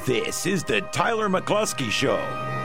This is the Tyler McCluskey Show.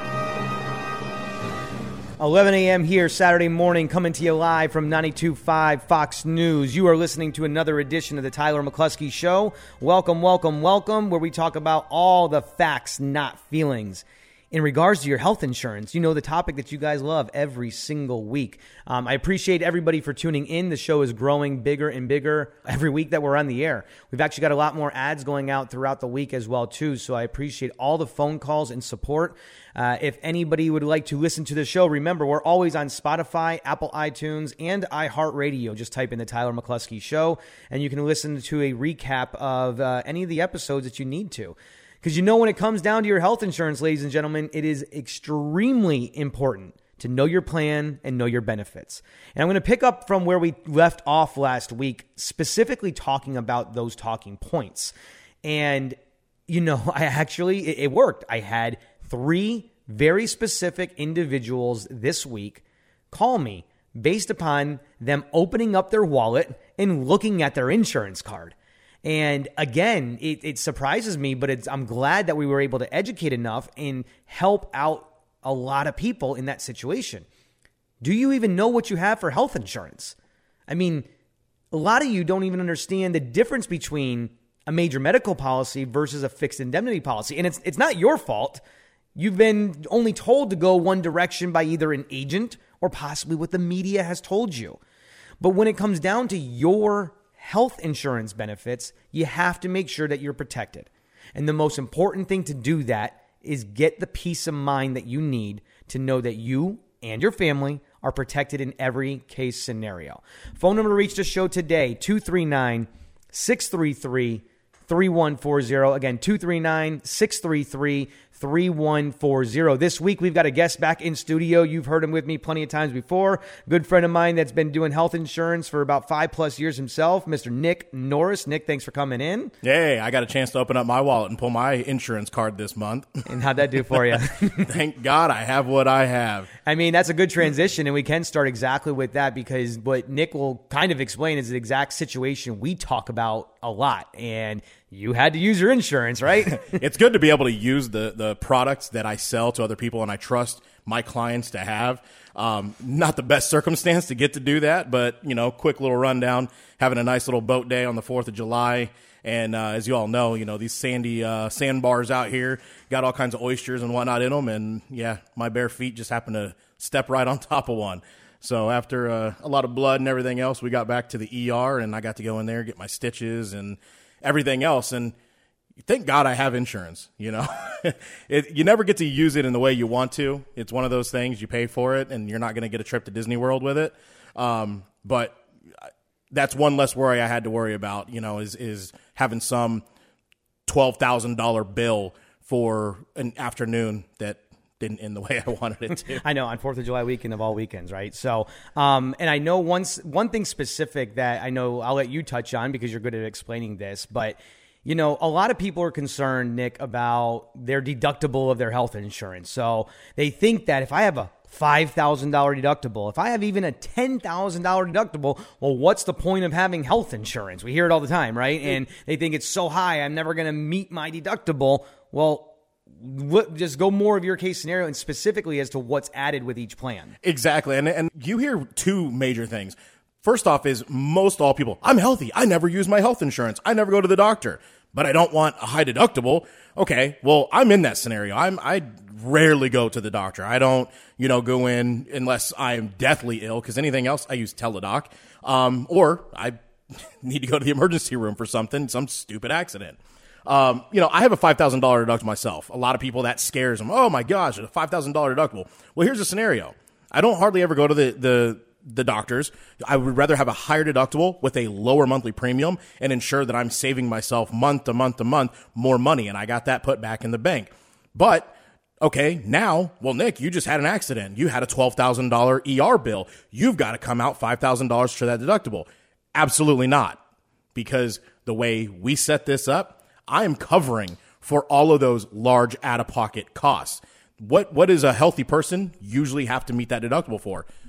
11 a.m. here Saturday morning, coming to you live from 92.5 Fox News. You are listening to another edition of the Tyler McCluskey Show. Welcome, welcome, welcome, where we talk about all the facts, not feelings. In regards to your health insurance, you know, the topic that you guys love every single week. I appreciate everybody for tuning in. The show is growing bigger and bigger every week that we're on the air. We've actually got a lot more ads going out throughout the week as well, too. So I appreciate all the phone calls and support. If anybody would like to listen to the show, remember, we're always on Spotify, Apple iTunes, and iHeartRadio. Just type in the Tyler McCluskey Show, and you can listen to a recap of any of the episodes that you need to. Because you know, when it comes down to your health insurance, ladies and gentlemen, it is extremely important to know your plan and know your benefits. And I'm going to pick up from where we left off last week, specifically talking about those talking points. And, you know, it worked. I had 3 very specific individuals this week call me based upon them opening up their wallet and looking at their insurance card. And again, it surprises me, but I'm glad that we were able to educate enough and help out a lot of people in that situation. Do you even know what you have for health insurance? I mean, a lot of you don't even understand the difference between a major medical policy versus a fixed indemnity policy. And it's not your fault. You've been only told to go one direction by either an agent or possibly what the media has told you. But when it comes down to your health insurance benefits, you have to make sure that you're protected. And the most important thing to do that is get the peace of mind that you need to know that you and your family are protected in every case scenario. Phone number to reach the show today, 239-633-3140. Again, 239-633-3140. This week, we've got a guest back in studio. You've heard him with me plenty of times before. Good friend of mine that's been doing health insurance for about 5+ years himself, Mr. Nick Norris. Nick, thanks for coming in. Hey, I got a chance to open up my wallet and pull my insurance card this month. And how'd that do for you? Thank God I have what I have. I mean, that's a good transition, and we can start exactly with that, because what Nick will kind of explain is the exact situation we talk about a lot. And you had to use your insurance, right? It's good to be able to use the products that I sell to other people and I trust my clients to have. Not the best circumstance to get to do that, but, you know, quick little rundown, having a nice little boat day on the 4th of July. And as you all know, you know, these sandy sandbars out here got all kinds of oysters and whatnot in them. And, yeah, my bare feet just happened to step right on top of one. So after a lot of blood and everything else, we got back to the ER, and I got to go in there, get my stitches and everything else. And thank God I have insurance, you know. You never get to use it in the way you want to. It's one of those things, you pay for it, and you're not going to get a trip to Disney World with it. But that's one less worry I had to worry about, you know, is having some $12,000 bill for an afternoon that didn't end the way I wanted it to. I know, on 4th of July weekend of all weekends, right? So, and I know one thing specific that I know I'll let you touch on because you're good at explaining this, but you know, a lot of people are concerned, Nick, about their deductible of their health insurance. So they think that if I have a $5,000 deductible, if I have even a $10,000 deductible, well, what's the point of having health insurance? We hear it all the time, right? And they think it's so high, I'm never going to meet my deductible. Well, just go more of your case scenario and specifically as to what's added with each plan. Exactly. And you hear 2 major things. First off is most all people, I'm healthy. I never use my health insurance. I never go to the doctor, but I don't want a high deductible. Okay, well, I'm in that scenario. I rarely go to the doctor. I don't, you know, go in unless I am deathly ill, because anything else I use Teladoc, or I need to go to the emergency room for something, some stupid accident. You know, I have a $5,000 deductible myself. A lot of people, that scares them. Oh my gosh, a $5,000 deductible. Well, here's the scenario. I don't hardly ever go to the doctors. I would rather have a higher deductible with a lower monthly premium and ensure that I'm saving myself month to month to month more money. And I got that put back in the bank. But okay, now, well, Nick, you just had an accident. You had a $12,000 ER bill. You've got to come out $5,000 for that deductible. Absolutely not. Because the way we set this up, I am covering for all of those large out-of-pocket costs. What does a healthy person usually have to meet that deductible for?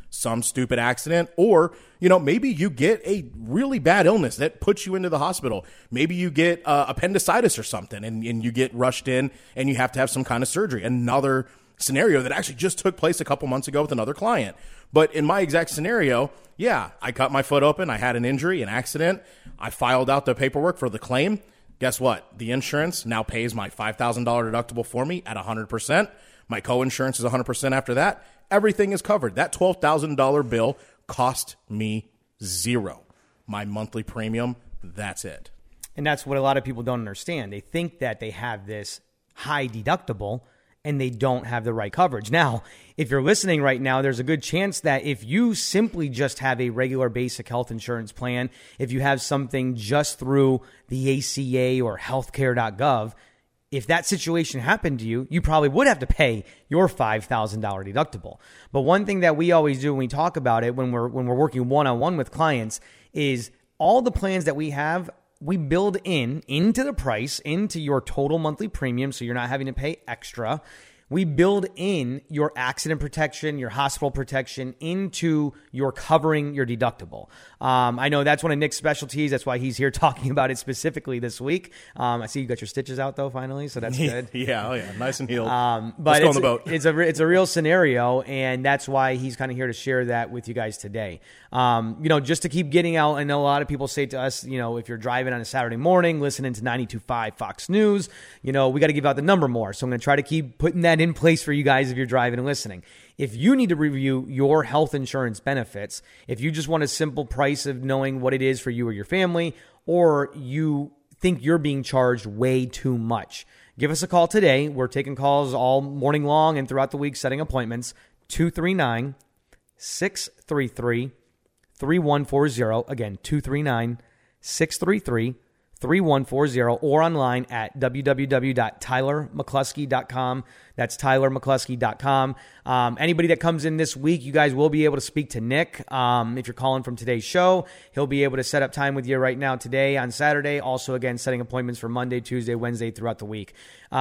some stupid accident, or, maybe you get a really bad illness that puts you into the hospital. Maybe you get appendicitis or something and you get rushed in and you have to have some kind of surgery. Another scenario that actually just took place a couple months ago with another client. But in my exact scenario, yeah, I cut my foot open. I had an injury, an accident. I filed out the paperwork for the claim. Guess what? The insurance now pays my $5,000 deductible for me at 100%. My co-insurance is 100% after that. Everything is covered. That $12,000 bill cost me zero. My monthly premium, that's it. And that's what a lot of people don't understand. They think that they have this high deductible and they don't have the right coverage. Now, if you're listening right now, there's a good chance that if you simply just have a regular basic health insurance plan, if you have something just through the ACA or healthcare.gov, if that situation happened to you, you probably would have to pay your $5,000 deductible. But one thing that we always do when we talk about it, when we're working one-on-one with clients, is all the plans that we have, we build into the price, into your total monthly premium, so you're not having to pay extra. We build in your accident protection, your hospital protection into your covering your deductible. I know that's one of Nick's specialties. That's why he's here talking about it specifically this week. I see you got your stitches out though, finally, so that's good. Yeah, nice and healed. But Let's go on the boat. It's a real scenario, and that's why he's kind of here to share that with you guys today. Just to keep getting out. I know a lot of people say to us, if you're driving on a Saturday morning, listening to 92.5 Fox News, we got to give out the number more. So I'm going to try to keep putting that in place for you guys if you're driving and listening. If you need to review your health insurance benefits, if you just want a simple price of knowing what it is for you or your family, or you think you're being charged way too much, give us a call today. We're taking calls all morning long and throughout the week, setting appointments. 239-633-3140. Again, 239-633-3140, or online at www.tylermccluskey.com. That's tylermccluskey.com. Anybody that comes in this week, you guys will be able to speak to Nick. If you're calling from today's show, he'll be able to set up time with you right now today on Saturday. Also, again, setting appointments for Monday, Tuesday, Wednesday throughout the week.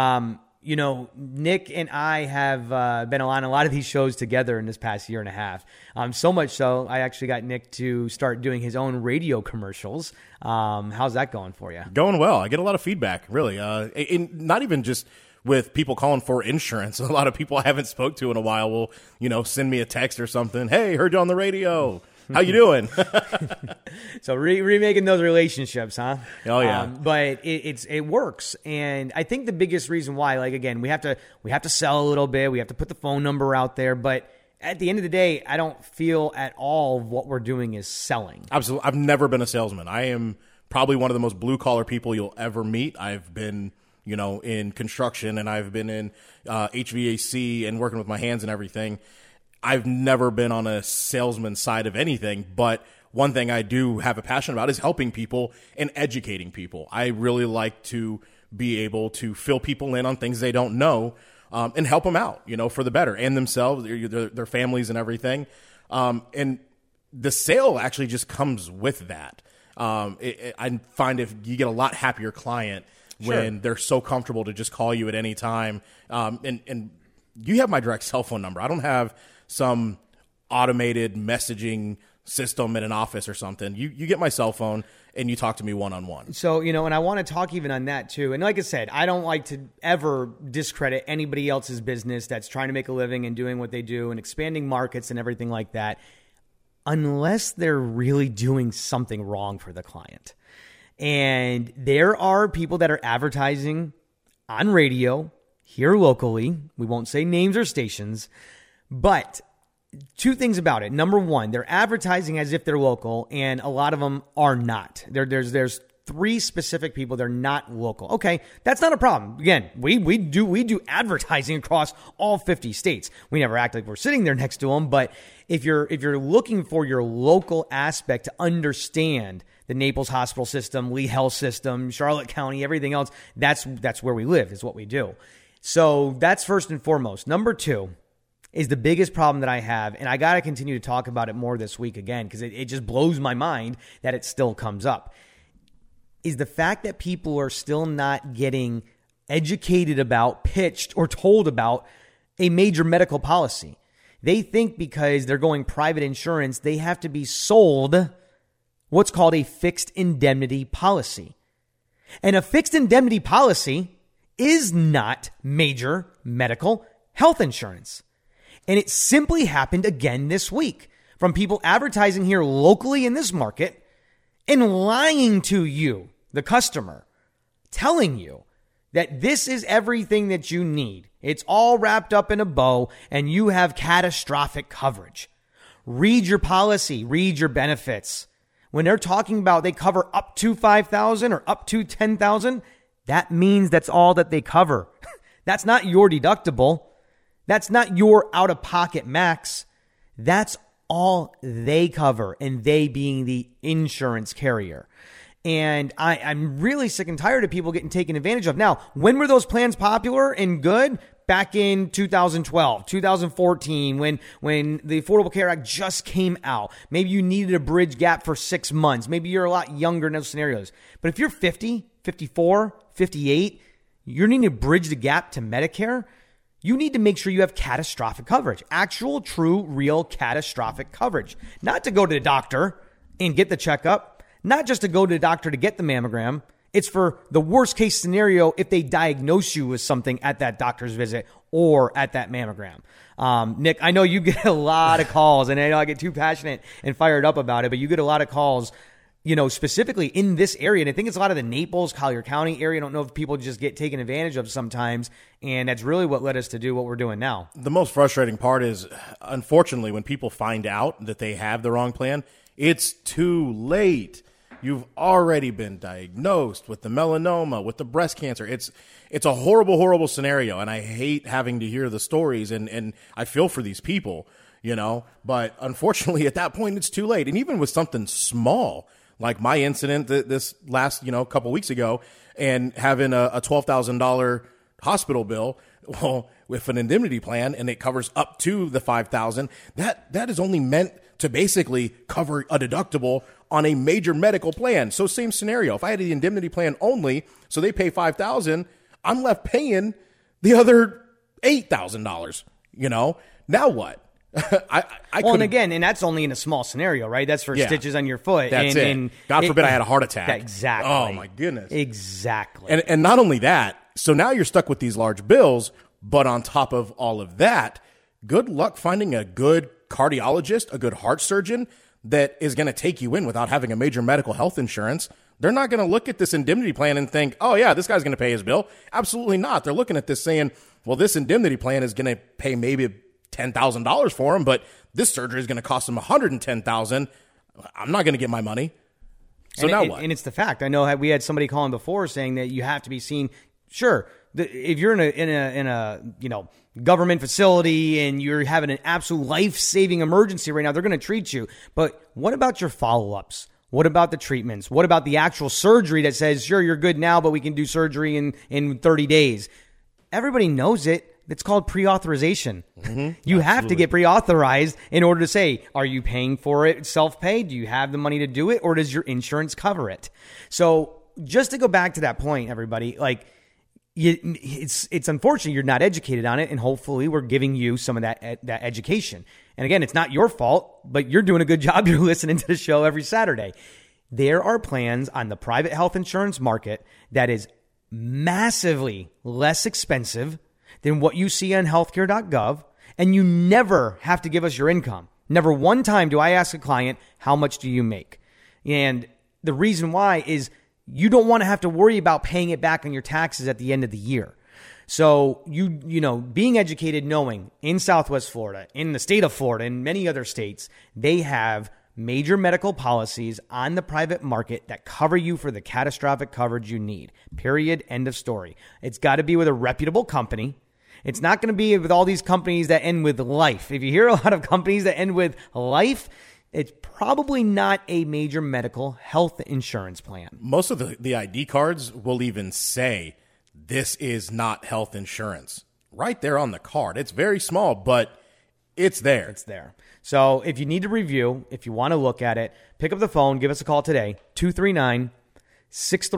Nick and I have been on a lot of these shows together in this past year and a half. So much so, I actually got Nick to start doing his own radio commercials. How's that going for you? Going well. I get a lot of feedback, really. Not even just with people calling for insurance. A lot of people I haven't spoke to in a while will, send me a text or something. Hey, heard you on the radio. How you doing? So remaking those relationships, huh? Oh yeah. But it works, and I think the biggest reason why, like again, we have to sell a little bit. We have to put the phone number out there, but at the end of the day, I don't feel at all what we're doing is selling. Absolutely. I've never been a salesman. I am probably one of the most blue collar people you'll ever meet. I've been in construction, and I've been in HVAC and working with my hands and everything. I've never been on a salesman side of anything, but one thing I do have a passion about is helping people and educating people. I really like to be able to fill people in on things they don't know, and help them out, for the better, and themselves, their families and everything. And the sale actually just comes with that. I find if you get a lot happier client when they're so comfortable to just call you at any time. And you have my direct cell phone number. I don't have some automated messaging system in an office or something. You get my cell phone and you talk to me one-on-one. So, and I want to talk even on that too. And like I said, I don't like to ever discredit anybody else's business that's trying to make a living and doing what they do and expanding markets and everything like that, unless they're really doing something wrong for the client. And there are people that are advertising on radio here locally. We won't say names or stations, but two things about it. Number one, they're advertising as if they're local, and a lot of them are not. There's three specific people. They're not local. Okay, that's not a problem. Again, we do advertising across all 50 states. We never act like we're sitting there next to them, but if you're looking for your local aspect to understand the Naples hospital system, Lee Health System, Charlotte County, everything else, that's where we live, is what we do. So that's first and foremost. Number two is the biggest problem that I have, and I got to continue to talk about it more this week again, because it just blows my mind that it still comes up, is the fact that people are still not getting educated about, pitched, or told about a major medical policy. They think because they're going private insurance, they have to be sold what's called a fixed indemnity policy. And a fixed indemnity policy is not major medical health insurance. And it simply happened again this week from people advertising here locally in this market and lying to you, the customer, telling you that this is everything that you need. It's all wrapped up in a bow and you have catastrophic coverage. Read your policy, read your benefits. When they're talking about they cover up to $5,000 or up to $10,000, that means that's all that they cover. That's not your deductible. That's not your out-of-pocket max. That's all they cover, and they being the insurance carrier. And I'm really sick and tired of people getting taken advantage of. Now, when were those plans popular and good? Back in 2012, 2014, when the Affordable Care Act just came out. Maybe you needed a bridge gap for 6 months. Maybe you're a lot younger in those scenarios. But if you're 50, 54, 58, you're needing to bridge the gap to Medicare, you need to make sure you have catastrophic coverage. Actual, true, real catastrophic coverage. Not to go to the doctor and get the checkup. Not just to go to the doctor to get the mammogram. It's for the worst case scenario if they diagnose you with something at that doctor's visit or at that mammogram. Nick, I know you get a lot of calls, and I know I get too passionate and fired up about it, but you get a lot of calls, specifically in this area. And I think it's a lot of the Naples, Collier County area. I don't know if people just get taken advantage of sometimes. And that's really what led us to do what we're doing now. The most frustrating part is, unfortunately, when people find out that they have the wrong plan, it's too late. You've already been diagnosed with the melanoma, with the breast cancer. It's a horrible, horrible scenario, and I hate having to hear the stories, and I feel for these people, But unfortunately, at that point, it's too late. And even with something small, like my incident this last, couple weeks ago, and having a $12,000 hospital bill, well, with an indemnity plan, and it covers up to the $5,000, that is only meant to basically cover a deductible on a major medical plan. So same scenario. If I had the indemnity plan only, so they pay $5,000, I'm left paying the other $8,000. Now what? And again, and that's only in a small scenario, right? That's for stitches on your foot. That's it. And God forbid I had a heart attack. Exactly. Oh my goodness. Exactly. And not only that, so now you're stuck with these large bills, but on top of all of that, good luck finding a good cardiologist, a good heart surgeon that is going to take you in without having a major medical health insurance. They're not going to look at this indemnity plan and think, oh yeah, this guy's going to pay his bill. Absolutely not. They're looking at this saying, well, this indemnity plan is going to pay maybe $10,000 for him, but this surgery is going to cost him $110,000. I'm not going to get my money. So now what? And it's the fact. I know we had somebody calling before saying that you have to be seen. Sure, if you're in a government facility and you're having an absolute life-saving emergency right now, they're going to treat you. But what about your follow-ups? What about the treatments? What about the actual surgery that says, sure, you're good now, but we can do surgery in 30 days? Everybody knows it. It's called pre-authorization. Mm-hmm. You have to get pre-authorized in order to say, are you paying for it self-pay? Do you have the money to do it? Or does your insurance cover it? So just to go back to that point, everybody, it's unfortunate you're not educated on it, and hopefully we're giving you some of that education. And again, it's not your fault, but you're doing a good job. You're listening to the show every Saturday. There are plans on the private health insurance market that is massively less expensive than what you see on healthcare.gov, and you never have to give us your income. Never one time do I ask a client, how much do you make? And the reason why is you don't want to have to worry about paying it back on your taxes at the end of the year. So being educated, knowing in Southwest Florida, in the state of Florida, and many other states, they have major medical policies on the private market that cover you for the catastrophic coverage you need. Period. End of story. It's got to be with a reputable company. It's not going to be with all these companies that end with life. If you hear a lot of companies that end with life, it's probably not a major medical health insurance plan. Most of the ID cards will even say, this is not health insurance. Right there on the card. It's very small, but it's there. It's there. So if you need to review, if you want to look at it, pick up the phone, give us a call today,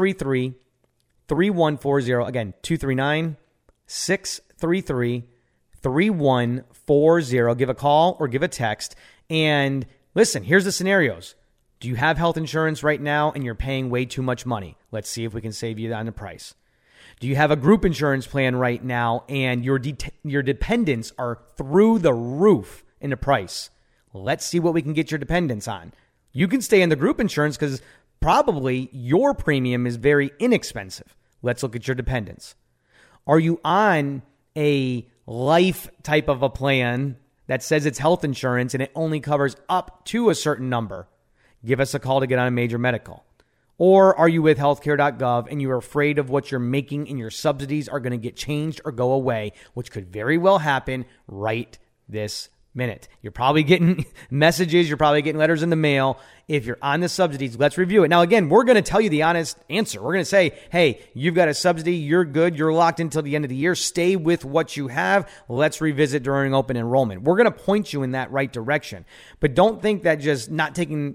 239-633-3140. Again, 239-633-3140. 888-866-3140. Give a call or give a text. And listen, here's the scenarios. Do you have health insurance right now and you're paying way too much money? Let's see if we can save you on the price. Do you have a group insurance plan right now and your dependents are through the roof in the price? Let's see what we can get your dependents on. You can stay in the group insurance because probably your premium is very inexpensive. Let's look at your dependents. Are you on a life type of a plan that says it's health insurance and it only covers up to a certain number? Give us a call to get on a major medical. Or are you with healthcare.gov and you're afraid of what you're making and your subsidies are going to get changed or go away, which could very well happen right this minute. You're probably getting messages. You're probably getting letters in the mail. If you're on the subsidies, let's review it. Now, again, we're going to tell you the honest answer. We're going to say, hey, you've got a subsidy. You're good. You're locked until the end of the year. Stay with what you have. Let's revisit during open enrollment. We're going to point you in that right direction. But don't think that just not taking,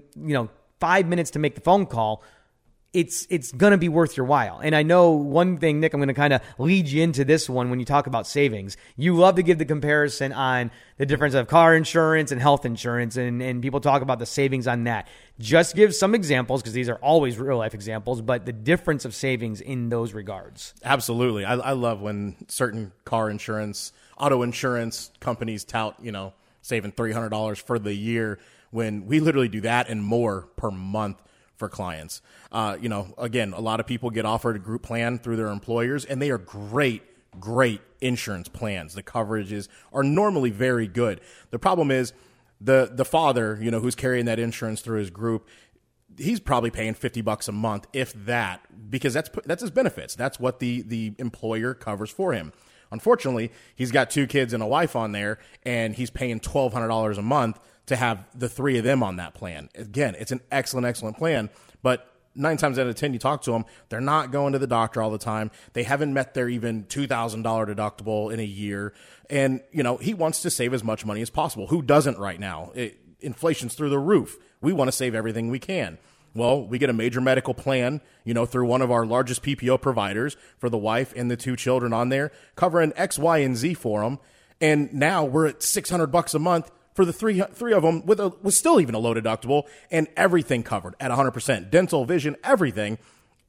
5 minutes to make the phone call, it's going to be worth your while. And I know one thing, Nick, I'm going to kind of lead you into this one when you talk about savings. You love to give the comparison on the difference of car insurance and health insurance, and people talk about the savings on that. Just give some examples, because these are always real-life examples, but the difference of savings in those regards. Absolutely. I love when certain car insurance, auto insurance companies tout, saving $300 for the year, when we literally do that and more per month for clients. Again, a lot of people get offered a group plan through their employers, and they are great insurance plans. The coverages are normally very good. The problem is the father, who's carrying that insurance through his group, he's probably paying $50 a month, if that, because that's his benefits. That's what the employer covers for him. Unfortunately, he's got 2 kids and a wife on there, and he's paying $1,200 a month to have the 3 of them on that plan. Again, it's an excellent plan, but 9 times out of 10, you talk to them, they're not going to the doctor all the time. They haven't met their even $2,000 deductible in a year. And, he wants to save as much money as possible. Who doesn't right now? Inflation's through the roof. We want to save everything we can. Well, we get a major medical plan, through one of our largest PPO providers for the wife and the 2 children on there, covering X, Y, and Z for them. And now we're at $600 a month for the three of them with still even a low deductible and everything covered at 100%. Dental, vision, everything.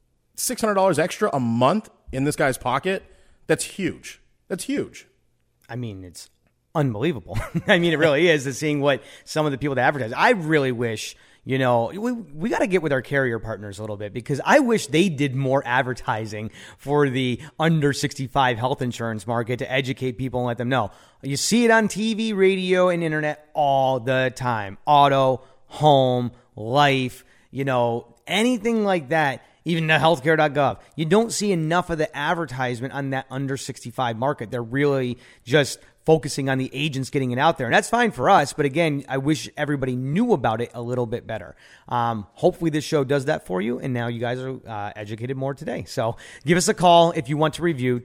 $600 extra a month in this guy's pocket. That's huge. That's huge. I mean, it's unbelievable. I mean, it really is, seeing what some of the people that advertise. I really wish, we got to get with our carrier partners a little bit, because I wish they did more advertising for the under 65 health insurance market to educate people and let them know. You see it on TV, radio, and internet all the time. Auto, home, life, anything like that. Even the healthcare.gov. You don't see enough of the advertisement on that under 65 market. They're really just focusing on the agents getting it out there. And that's fine for us. But again, I wish everybody knew about it a little bit better. Hopefully this show does that for you. And now you guys are educated more today. So give us a call if you want to review.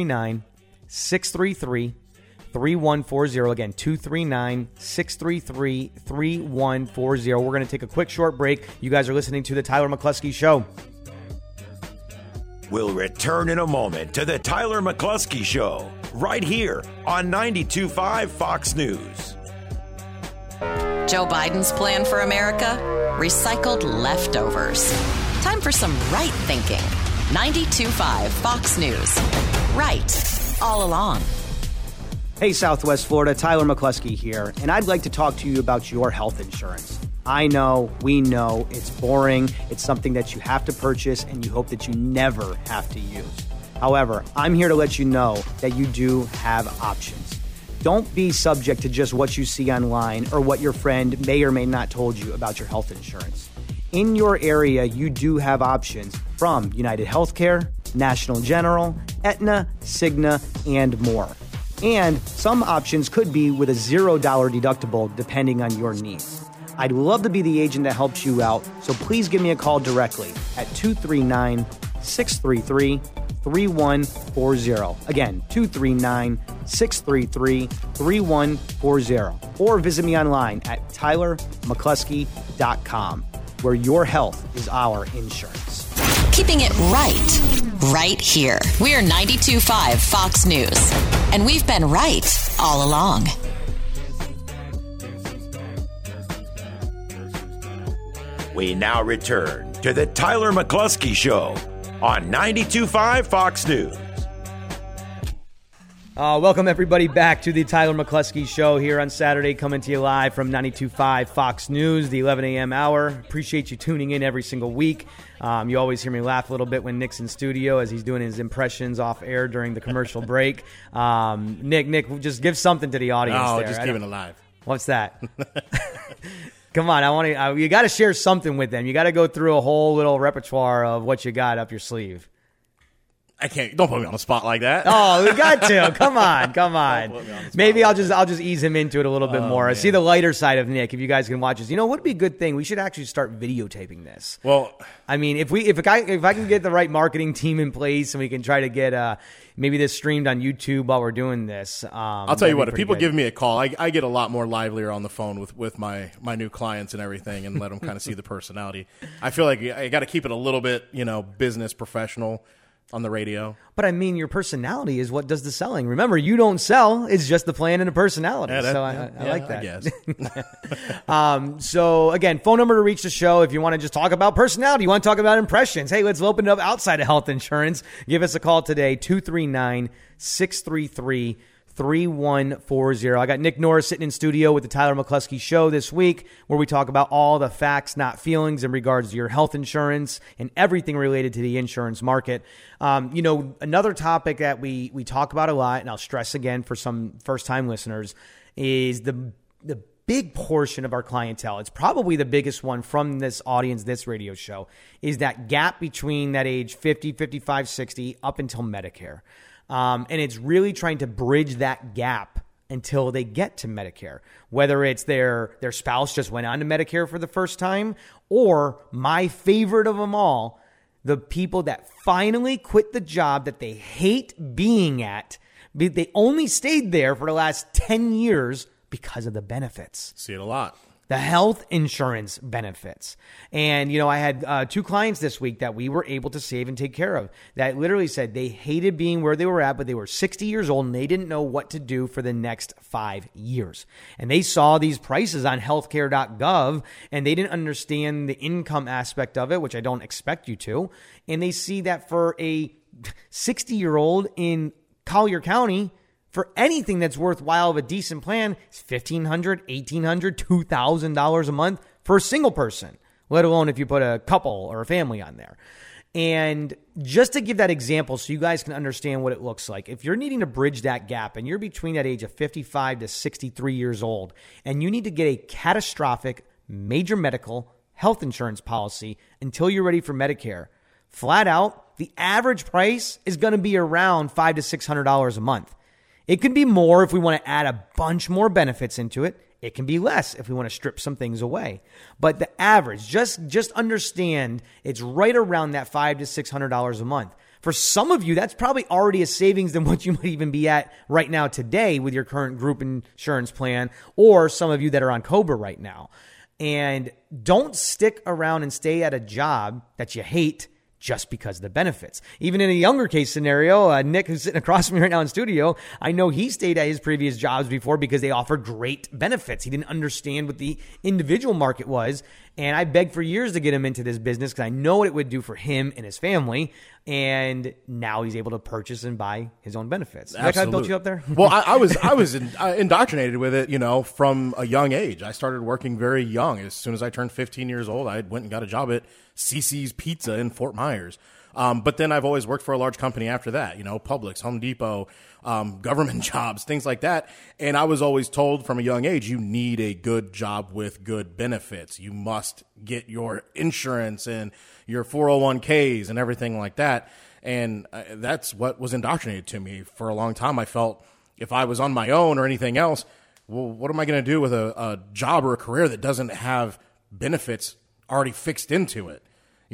239-633-3140. Again, 239-633-3140. We're going to take a quick short break. You guys are listening to The Tyler McCluskey Show. We'll return in a moment to The Tyler McCluskey Show, right here on 92.5 Fox News. Joe Biden's plan for America? Recycled leftovers. Time for some right thinking. 92.5 Fox News. Right all along. Hey, Southwest Florida, Tyler McCluskey here, and I'd like to talk to you about your health insurance. I know, we know, it's boring, it's something that you have to purchase and you hope that you never have to use. However, I'm here to let you know that you do have options. Don't be subject to just what you see online or what your friend may or may not told you about your health insurance. In your area, you do have options from United Healthcare, National General, Aetna, Cigna, and more. And some options could be with a $0 deductible depending on your needs. I'd love to be the agent that helps you out, so please give me a call directly at 239-633-3140. Again, 239-633-3140. Or visit me online at tylermccluskey.com, where your health is our insurance. Keeping it right here. We're 92.5 Fox News. And we've been right all along. We now return to the Tyler McCluskey Show on 92.5 Fox News. Welcome, everybody, back to the Tyler McCluskey Show here on Saturday, coming to you live from 92.5 Fox News, the 11 a.m. hour. Appreciate you tuning in every single week. You always hear me laugh a little bit when Nick's in studio as he's doing his impressions off air during the commercial break. Nick, just give something to the audience. Oh, there. just keep it alive. What's that? Come on, I want to. You got to share something with them. You got to go through a whole little repertoire of what you got up your sleeve. I can't. Don't put me on the spot like that. Oh, we got to. Come on. Maybe I'll just ease him into it a little bit more. Man. See the lighter side of Nick. If you guys can watch this, what would be a good thing? We should actually start videotaping this. Well, I mean, if I can get the right marketing team in place and we can try to get maybe this streamed on YouTube while we're doing this. I'll tell you what. If people give me a call, I get a lot more livelier on the phone with my new clients and everything, and let them kind of see the personality. I feel like I got to keep it a little bit, business professional on the radio. But I mean, your personality is what does the selling. Remember, you don't sell. It's just the plan and the personality. I like that. I guess. So, again, phone number to reach the show if you want to just talk about personality. You want to talk about impressions. Hey, let's open it up outside of health insurance. Give us a call today, 239-633-3140. I got Nick Norris sitting in studio with the Tyler McCluskey Show this week, where we talk about all the facts, not feelings, in regards to your health insurance and everything related to the insurance market. Another topic that we talk about a lot, and I'll stress again for some first-time listeners, is the big portion of our clientele. It's probably the biggest one from this audience, this radio show, is that gap between that age 50, 55, 60 up until Medicare. And it's really trying to bridge that gap until they get to Medicare, whether it's their spouse just went on to Medicare for the first time, or my favorite of them all, the people that finally quit the job that they hate being at. They only stayed there for the last 10 years because of the benefits. See it a lot. The health insurance benefits. And, I had two clients this week that we were able to save and take care of that literally said they hated being where they were at, but they were 60 years old and they didn't know what to do for the next 5 years. And they saw these prices on healthcare.gov and they didn't understand the income aspect of it, which I don't expect you to. And they see that for a 60-year-old in Collier County, for anything that's worthwhile of a decent plan, it's $1,500, $1,800, $2,000 a month for a single person, let alone if you put a couple or a family on there. And just to give that example so you guys can understand what it looks like, if you're needing to bridge that gap and you're between that age of 55 to 63 years old and you need to get a catastrophic major medical health insurance policy until you're ready for Medicare, flat out, the average price is going to be around $500 to $600 a month. It can be more if we want to add a bunch more benefits into it. It can be less if we want to strip some things away. But the average, just understand it's right around that $500 to $600 a month. For some of you, that's probably already a savings than what you might even be at right now today with your current group insurance plan, or some of you that are on COBRA right now. And don't stick around and stay at a job that you hate just because of the benefits. Even in a younger case scenario, Nick, who's sitting across from me right now in studio, I know he stayed at his previous jobs before because they offered great benefits. He didn't understand what the individual market was. And I begged for years to get him into this business because I know what it would do for him and his family. And now he's able to purchase and buy his own benefits. Nick, I built you up there? Well, I was indoctrinated with it, from a young age. I started working very young. As soon as I turned 15 years old, I went and got a job at CC's Pizza in Fort Myers. But then I've always worked for a large company after that, Publix, Home Depot, government jobs, things like that. And I was always told from a young age, you need a good job with good benefits. You must get your insurance and your 401ks and everything like that. And that's what was indoctrinated to me for a long time. I felt if I was on my own or anything else, well, what am I going to do with a job or a career that doesn't have benefits already fixed into it?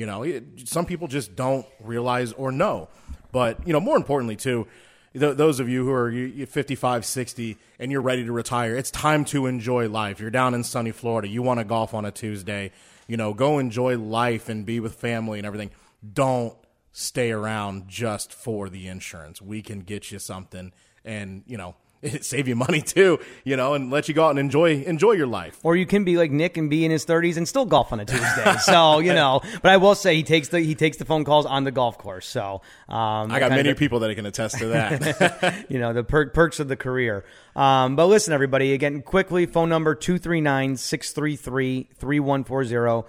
Some people just don't realize or know. But, more importantly, too, those of you who are 55, 60, and you're ready to retire, it's time to enjoy life. You're down in sunny Florida. You want to golf on a Tuesday. Go enjoy life and be with family and everything. don't stay around just for the insurance. We can get you something and, save you money too, and let you go out and enjoy your life. Or you can be like Nick and be in his 30s and still golf on a Tuesday. So, but I will say he takes the phone calls on the golf course. So, I got many people that can attest to that. The perks of the career. But listen, everybody, again, quickly, phone number 239-633-3140,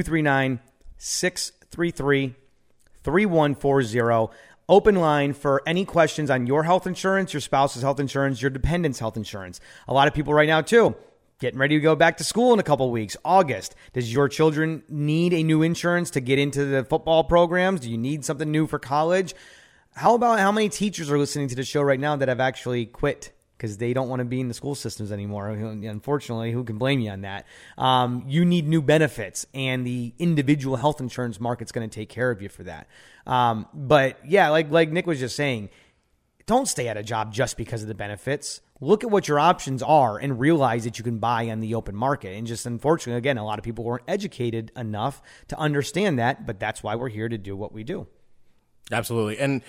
239-633-3140. Open line for any questions on your health insurance, your spouse's health insurance, your dependent's health insurance. A lot of people right now, too, getting ready to go back to school in a couple of weeks. August. Does your children need a new insurance to get into the football programs? Do you need something new for college? How about how many teachers are listening to the show right now that have actually quit because they don't want to be in the school systems anymore? Unfortunately, who can blame you on that? You need new benefits, and the individual health insurance market's going to take care of you for that. But yeah, like Nick was just saying, don't stay at a job just because of the benefits. Look at what your options are and realize that you can buy on the open market. And just unfortunately, again, a lot of people weren't educated enough to understand that, but that's why we're here to do what we do. Absolutely. And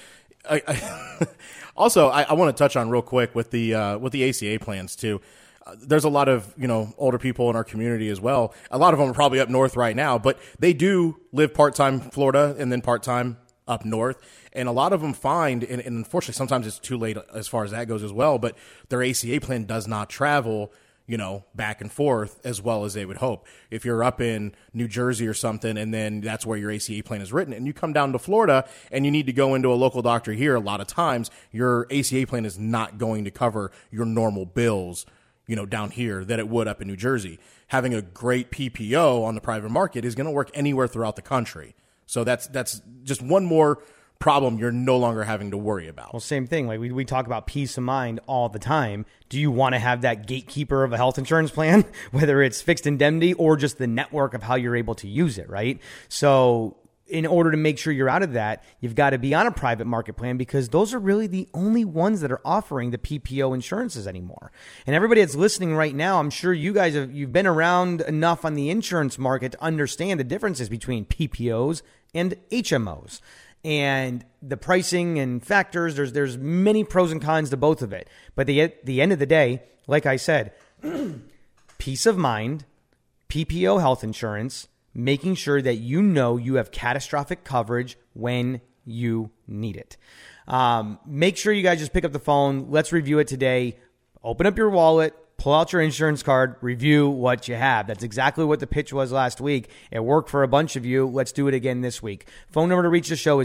also, I want to touch on real quick with the ACA plans too. There's a lot of, older people in our community as well. A lot of them are probably up north right now, but they do live part-time in Florida and then part-time up north. And a lot of them find, and unfortunately sometimes it's too late as far as that goes as well, but their ACA plan does not travel, back and forth as well as they would hope. If you're up in New Jersey or something, and then that's where your ACA plan is written, and you come down to Florida and you need to go into a local doctor here, a lot of times your ACA plan is not going to cover your normal bills, down here that it would up in New Jersey. Having a great PPO on the private market is going to work anywhere throughout the country. So that's just one more problem you're no longer having to worry about. Well, same thing. Like we talk about peace of mind all the time. Do you want to have that gatekeeper of a health insurance plan, whether it's fixed indemnity or just the network of how you're able to use it, right? So in order to make sure you're out of that, you've got to be on a private market plan because those are really the only ones that are offering the PPO insurances anymore. And everybody that's listening right now, I'm sure you guys you've been around enough on the insurance market to understand the differences between PPOs and HMOs. And the pricing and factors, there's many pros and cons to both of it. But at the end of the day, like I said, peace of mind, PPO health insurance, making sure that you have catastrophic coverage when you need it. Make sure you guys just pick up the phone. Let's review it today. Open up your wallet. Pull out your insurance card, review what you have. That's exactly what the pitch was last week. It worked for a bunch of you. Let's do it again this week. Phone number to reach the show is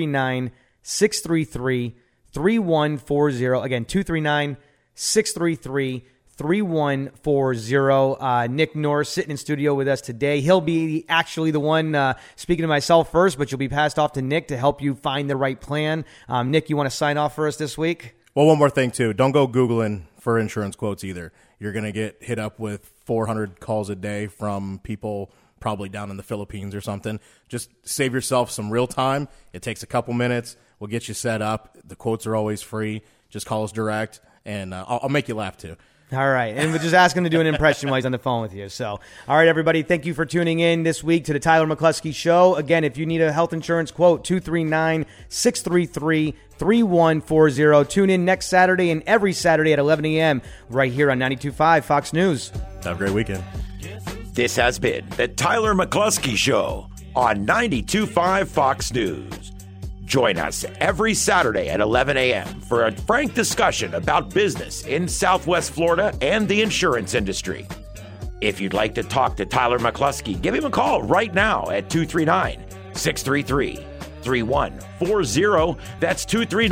239-633-3140. Again, 239-633-3140. Nick Norris sitting in studio with us today. He'll be actually the one speaking to myself first, but you'll be passed off to Nick to help you find the right plan. Nick, you want to sign off for us this week? Well, one more thing, too. Don't go Googling for insurance quotes either. You're going to get hit up with 400 calls a day from people probably down in the Philippines or something. Just save yourself some real time. It takes a couple minutes. We'll get you set up. The quotes are always free. Just call us direct, and I'll make you laugh, too. All right. And we'll just ask him to do an impression while he's on the phone with you. So, all right, everybody. Thank you for tuning in this week to the Tyler McCluskey Show. Again, if you need a health insurance quote, 239-633-3140. Tune in next Saturday and every Saturday at 11 a.m. right here on 92.5 Fox News. Have a great weekend. This has been the Tyler McCluskey Show on 92.5 Fox News. Join us every Saturday at 11 a.m. for a frank discussion about business in Southwest Florida and the insurance industry. If you'd like to talk to Tyler McCluskey, give him a call right now at 239-633-3140. That's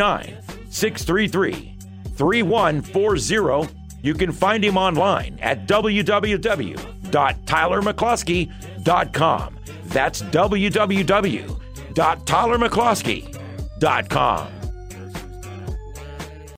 239-633-3140. You can find him online at www.tylermccluskey.com. That's www.tylermccluskey.com.